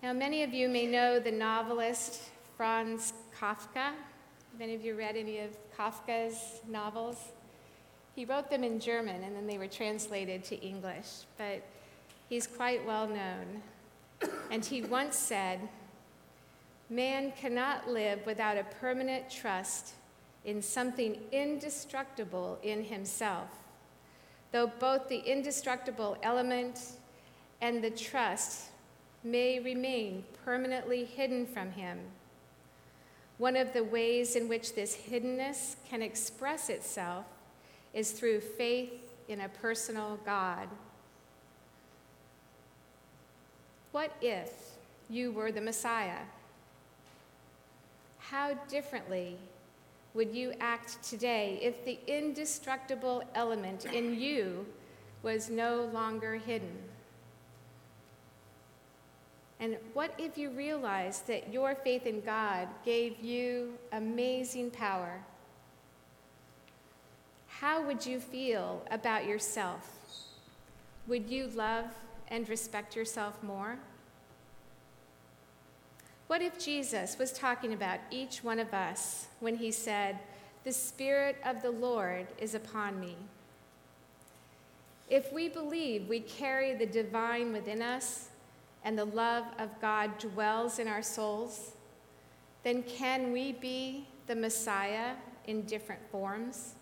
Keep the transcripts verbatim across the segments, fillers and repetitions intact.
Now, many of you may know the novelist Franz Kafka. Have any of you read any of Kafka's novels? He wrote them in German, and then they were translated to English, but he's quite well known. And he once said, "Man cannot live without a permanent trust in something indestructible in himself, though both the indestructible element and the trust may remain permanently hidden from him. One of the ways in which this hiddenness can express itself is through faith in a personal God." What if you were the Messiah? How differently would you act today if the indestructible element in you was no longer hidden? And what if you realized that your faith in God gave you amazing power? How would you feel about yourself? Would you love and respect yourself more? What if Jesus was talking about each one of us when he said, "The Spirit of the Lord is upon me"? If we believe we carry the divine within us and the love of God dwells in our souls, then can we be the Messiah in different forms?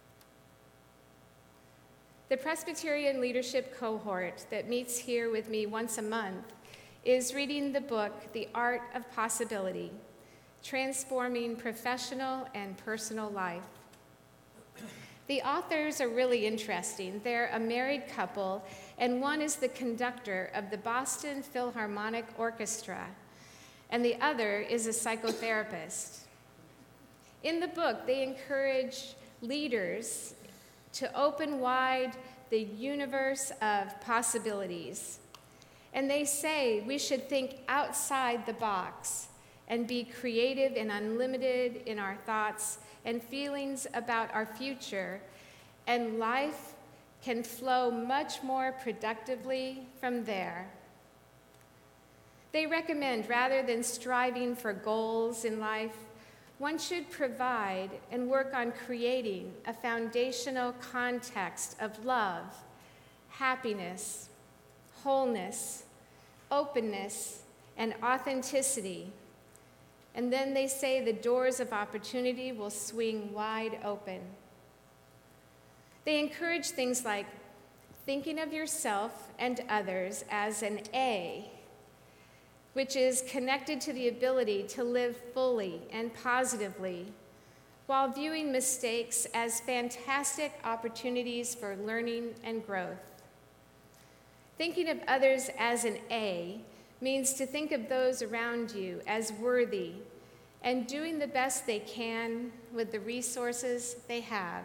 The Presbyterian leadership cohort that meets here with me once a month is reading the book, The Art of Possibility, Transforming Professional and Personal Life. The authors are really interesting. They're a married couple, and one is the conductor of the Boston Philharmonic Orchestra, and the other is a psychotherapist. In the book, they encourage leaders to open wide the universe of possibilities. And they say we should think outside the box and be creative and unlimited in our thoughts and feelings about our future, and life can flow much more productively from there. They recommend, rather than striving for goals in life, one should provide and work on creating a foundational context of love, happiness, wholeness, openness, and authenticity. And then they say the doors of opportunity will swing wide open. They encourage things like thinking of yourself and others as an A, which is connected to the ability to live fully and positively, while viewing mistakes as fantastic opportunities for learning and growth. Thinking of others as an A means to think of those around you as worthy and doing the best they can with the resources they have.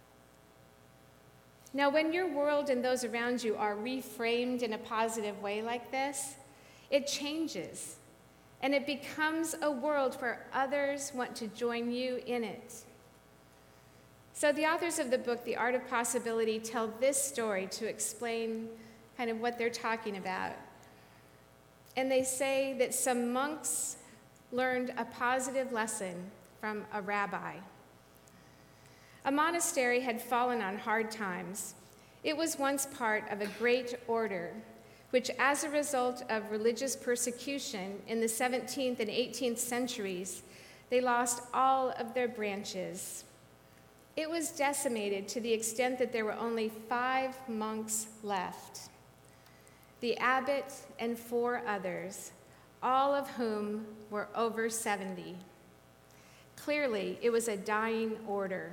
Now, when your world and those around you are reframed in a positive way like this, it changes, and it becomes a world where others want to join you in it. So the authors of the book, The Art of Possibility, tell this story to explain kind of what they're talking about. And they say that some monks learned a positive lesson from a rabbi. A monastery had fallen on hard times. It was once part of a great order, which, as a result of religious persecution in the seventeenth and eighteenth centuries, they lost all of their branches. It was decimated to the extent that there were only five monks left: the abbot and four others, all of whom were over seventy. Clearly, it was a dying order.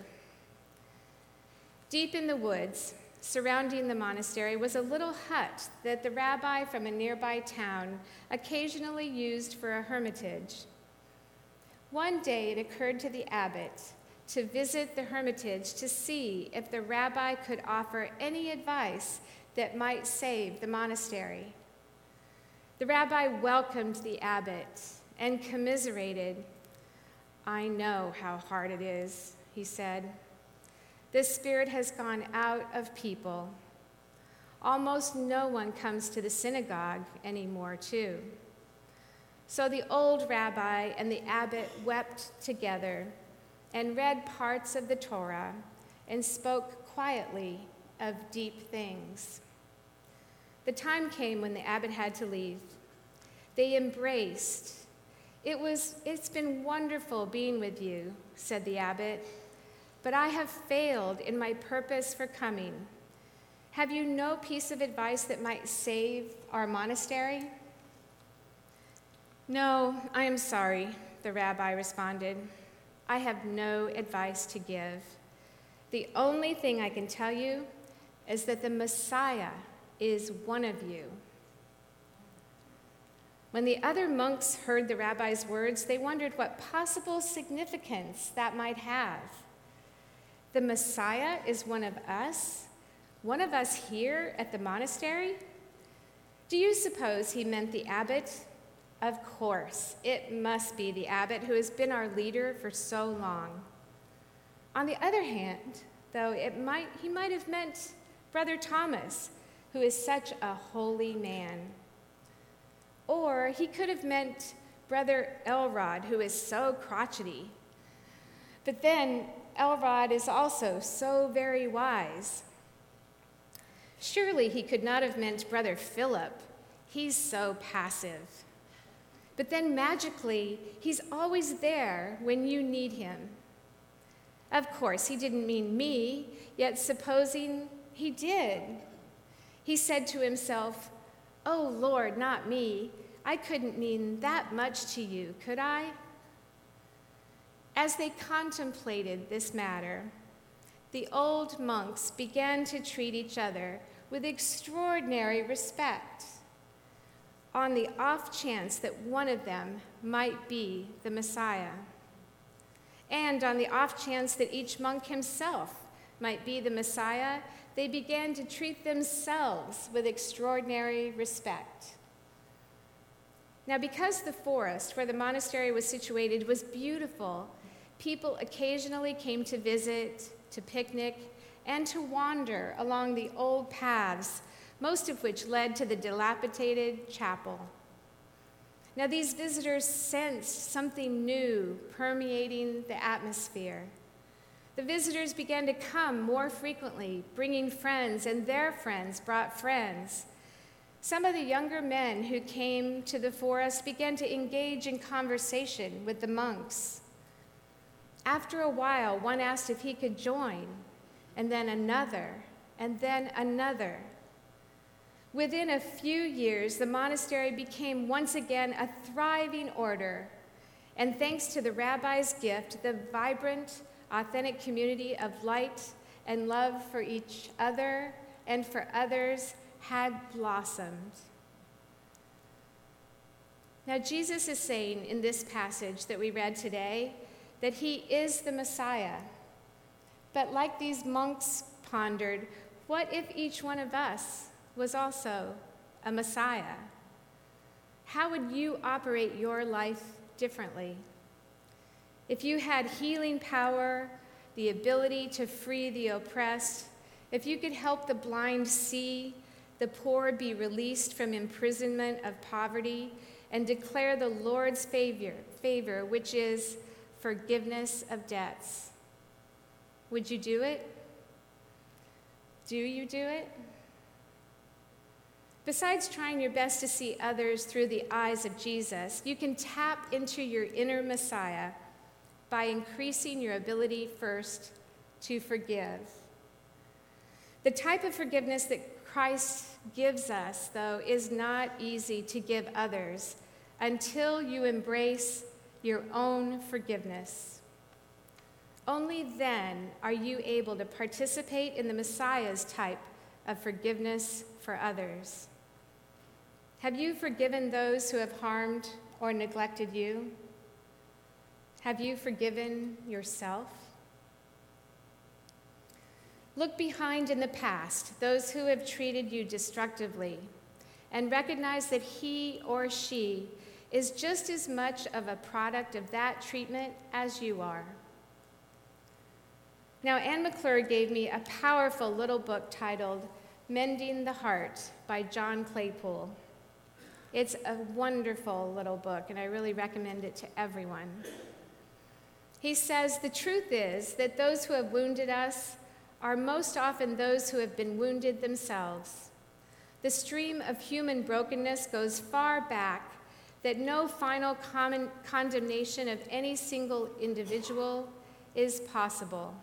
Deep in the woods, surrounding the monastery, was a little hut that the rabbi from a nearby town occasionally used for a hermitage. One day it occurred to the abbot to visit the hermitage to see if the rabbi could offer any advice that might save the monastery. The rabbi welcomed the abbot and commiserated. "I know how hard it is," he said. "The Spirit has gone out of people. Almost no one comes to the synagogue anymore, too. So the old rabbi and the abbot wept together and read parts of the Torah and spoke quietly of deep things. The time came when the abbot had to leave. They embraced. It was, it's been wonderful being with you, said the abbot, but I have failed in my purpose for coming. Have you no piece of advice that might save our monastery? No, I am sorry, the rabbi responded. I have no advice to give. The only thing I can tell you is that the Messiah is one of you. When the other monks heard the rabbi's words, they wondered what possible significance that might have. The Messiah is one of us, one of us here at the monastery? Do you suppose he meant the abbot? Of course, it must be the abbot who has been our leader for so long. On the other hand, though, it might, he might have meant Brother Thomas, who is such a holy man. Or he could have meant Brother Elrod, who is so crotchety. But then Elrod is also so very wise. Surely he could not have meant Brother Philip. He's so passive. But then magically, he's always there when you need him. Of course, he didn't mean me, yet supposing he did. He said to himself, "Oh, Lord, not me. I couldn't mean that much to you, could I?" As they contemplated this matter, the old monks began to treat each other with extraordinary respect, on the off chance that one of them might be the Messiah, and on the off chance that each monk himself might be the Messiah, they began to treat themselves with extraordinary respect. Now, because the forest where the monastery was situated was beautiful, people occasionally came to visit, to picnic, and to wander along the old paths, most of which led to the dilapidated chapel. Now, these visitors sensed something new permeating the atmosphere. The visitors began to come more frequently, bringing friends, and their friends brought friends. Some of the younger men who came to the forest began to engage in conversation with the monks. After a while, one asked if he could join, and then another, and then another. Within a few years, the monastery became once again a thriving order, and thanks to the rabbi's gift, the vibrant, authentic community of light and love for each other and for others had blossomed. Now, Jesus is saying in this passage that we read today that he is the Messiah. But like these monks pondered, what if each one of us was also a Messiah? How would you operate your life differently? If you had healing power, the ability to free the oppressed, if you could help the blind see, the poor be released from imprisonment of poverty, and declare the Lord's favor, favor, which is forgiveness of debts, would you do it? Do you do it? Besides trying your best to see others through the eyes of Jesus, you can tap into your inner Messiah by increasing your ability first to forgive. The type of forgiveness that Christ gives us, though, is not easy to give others until you embrace your own forgiveness. Only then are you able to participate in the Messiah's type of forgiveness for others. Have you forgiven those who have harmed or neglected you? Have you forgiven yourself? Look behind in the past, those who have treated you destructively, and recognize that he or she is just as much of a product of that treatment as you are. Now, Anne McClure gave me a powerful little book titled Mending the Heart by John Claypool. It's a wonderful little book, and I really recommend it to everyone. He says, the truth is that those who have wounded us are most often those who have been wounded themselves. The stream of human brokenness goes far back, that no final common condemnation of any single individual is possible.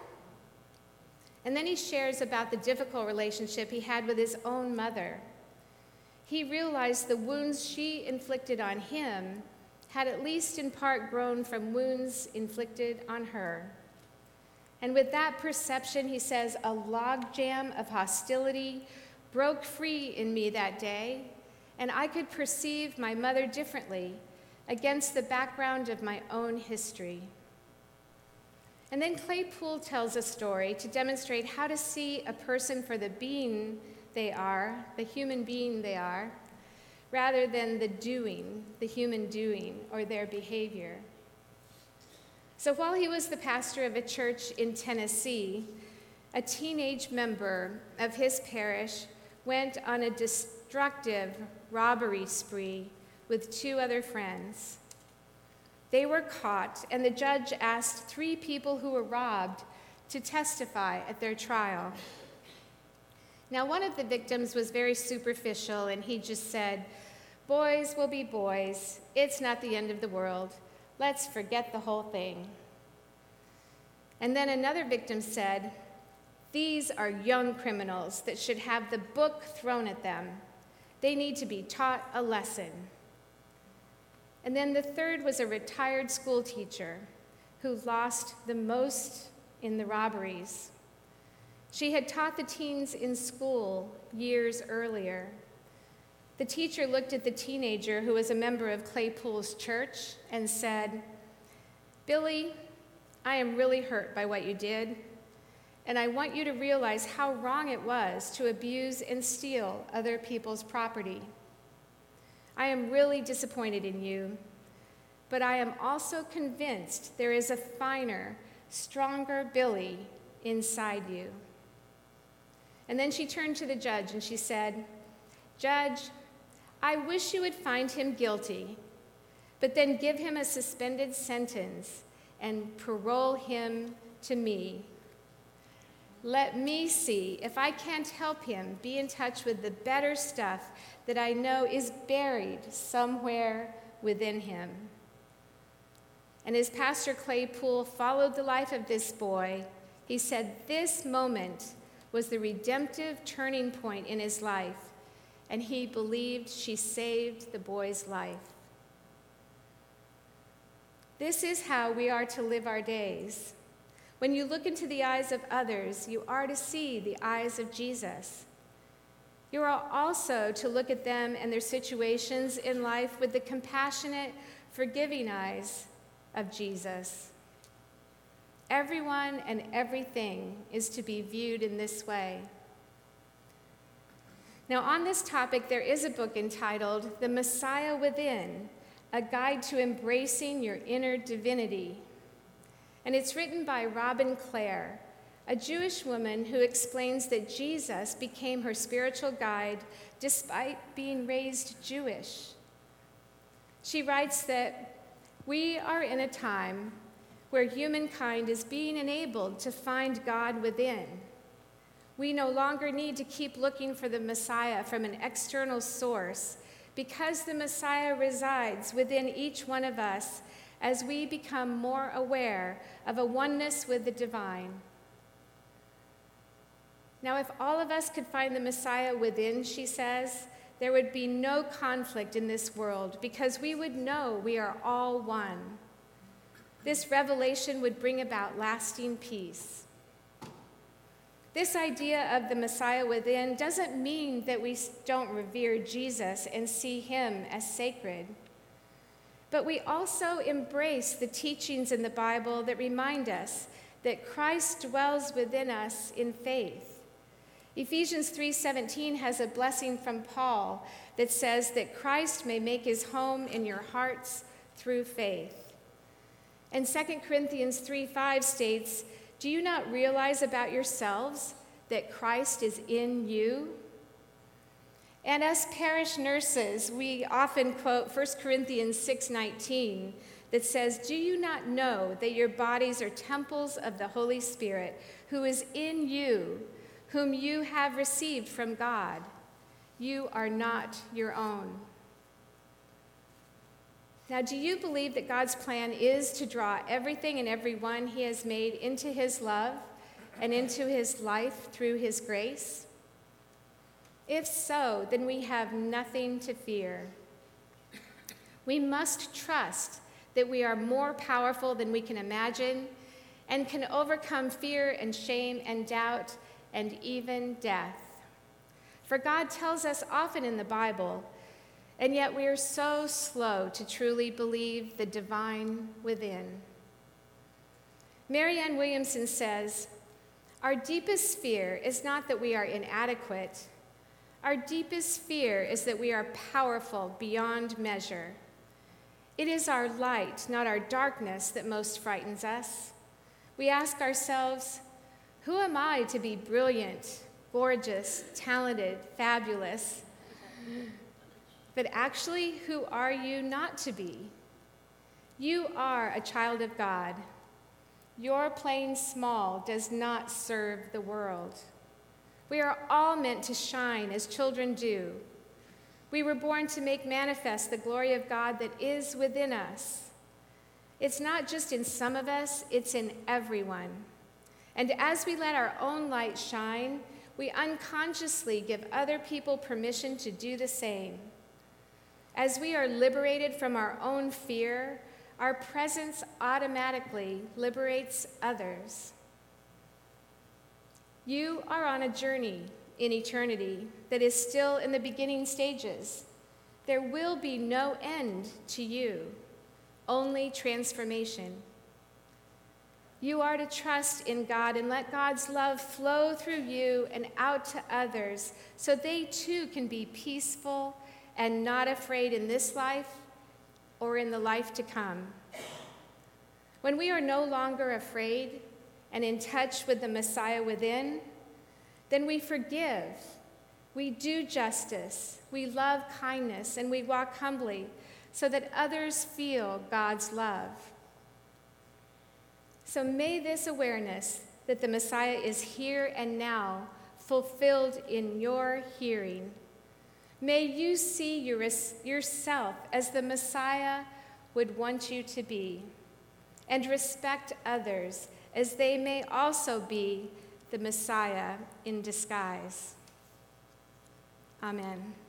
And then he shares about the difficult relationship he had with his own mother. He realized the wounds she inflicted on him had at least in part grown from wounds inflicted on her. And with that perception, he says, a logjam of hostility broke free in me that day, and I could perceive my mother differently against the background of my own history. And then Claypool tells a story to demonstrate how to see a person for the being they are, the human being they are, rather than the doing, the human doing, or their behavior. So while he was the pastor of a church in Tennessee, a teenage member of his parish went on a destructive robbery spree with two other friends. They were caught, and the judge asked three people who were robbed to testify at their trial. Now, one of the victims was very superficial, and he just said, "Boys will be boys. It's not the end of the world. Let's forget the whole thing." And then another victim said, "These are young criminals that should have the book thrown at them. They need to be taught a lesson." And then the third was a retired school teacher who lost the most in the robberies. She had taught the teens in school years earlier. The teacher looked at the teenager who was a member of Claypool's church and said, "Billy, I am really hurt by what you did, and I want you to realize how wrong it was to abuse and steal other people's property. I am really disappointed in you, but I am also convinced there is a finer, stronger Billy inside you." And then she turned to the judge and she said, "Judge, I wish you would find him guilty, but then give him a suspended sentence and parole him to me. Let me see if I can't help him be in touch with the better stuff that I know is buried somewhere within him." And as Pastor Claypool followed the life of this boy, he said this moment was the redemptive turning point in his life, and he believed she saved the boy's life. This is how we are to live our days. When you look into the eyes of others, you are to see the eyes of Jesus. You are also to look at them and their situations in life with the compassionate, forgiving eyes of Jesus. Everyone and everything is to be viewed in this way. Now, on this topic, there is a book entitled The Messiah Within, A Guide to Embracing Your Inner Divinity. And it's written by Robin Clare, a Jewish woman who explains that Jesus became her spiritual guide despite being raised Jewish. She writes that we are in a time where humankind is being enabled to find God within. We no longer need to keep looking for the Messiah from an external source because the Messiah resides within each one of us as we become more aware of a oneness with the divine. Now, if all of us could find the Messiah within, she says, there would be no conflict in this world because we would know we are all one. This revelation would bring about lasting peace. This idea of the Messiah within doesn't mean that we don't revere Jesus and see him as sacred. But we also embrace the teachings in the Bible that remind us that Christ dwells within us in faith. Ephesians three seventeen has a blessing from Paul that says that Christ may make his home in your hearts through faith. And Second Corinthians three five states, "Do you not realize about yourselves that Christ is in you?" And as parish nurses, we often quote First Corinthians six nineteen that says, "Do you not know that your bodies are temples of the Holy Spirit, who is in you, whom you have received from God? You are not your own." Now, do you believe that God's plan is to draw everything and everyone he has made into his love and into his life through his grace? If so, then we have nothing to fear. We must trust that we are more powerful than we can imagine and can overcome fear and shame and doubt and even death. For God tells us often in the Bible, and yet we are so slow to truly believe the divine within. Marianne Williamson says, "Our deepest fear is not that we are inadequate. Our deepest fear is that we are powerful beyond measure. It is our light, not our darkness, that most frightens us. We ask ourselves, who am I to be brilliant, gorgeous, talented, fabulous? But actually, who are you not to be? You are a child of God. Your playing small does not serve the world. We are all meant to shine as children do. We were born to make manifest the glory of God that is within us. It's not just in some of us, it's in everyone. And as we let our own light shine, we unconsciously give other people permission to do the same. As we are liberated from our own fear, our presence automatically liberates others. You are on a journey in eternity that is still in the beginning stages. There will be no end to you, only transformation. You are to trust in God and let God's love flow through you and out to others so they too can be peaceful and not afraid in this life or in the life to come. When we are no longer afraid and in touch with the Messiah within, then we forgive, we do justice, we love kindness, and we walk humbly so that others feel God's love. So may this awareness that the Messiah is here and now fulfilled in your hearing. May you see your, yourself as the Messiah would want you to be, and respect others as they may also be the Messiah in disguise. Amen.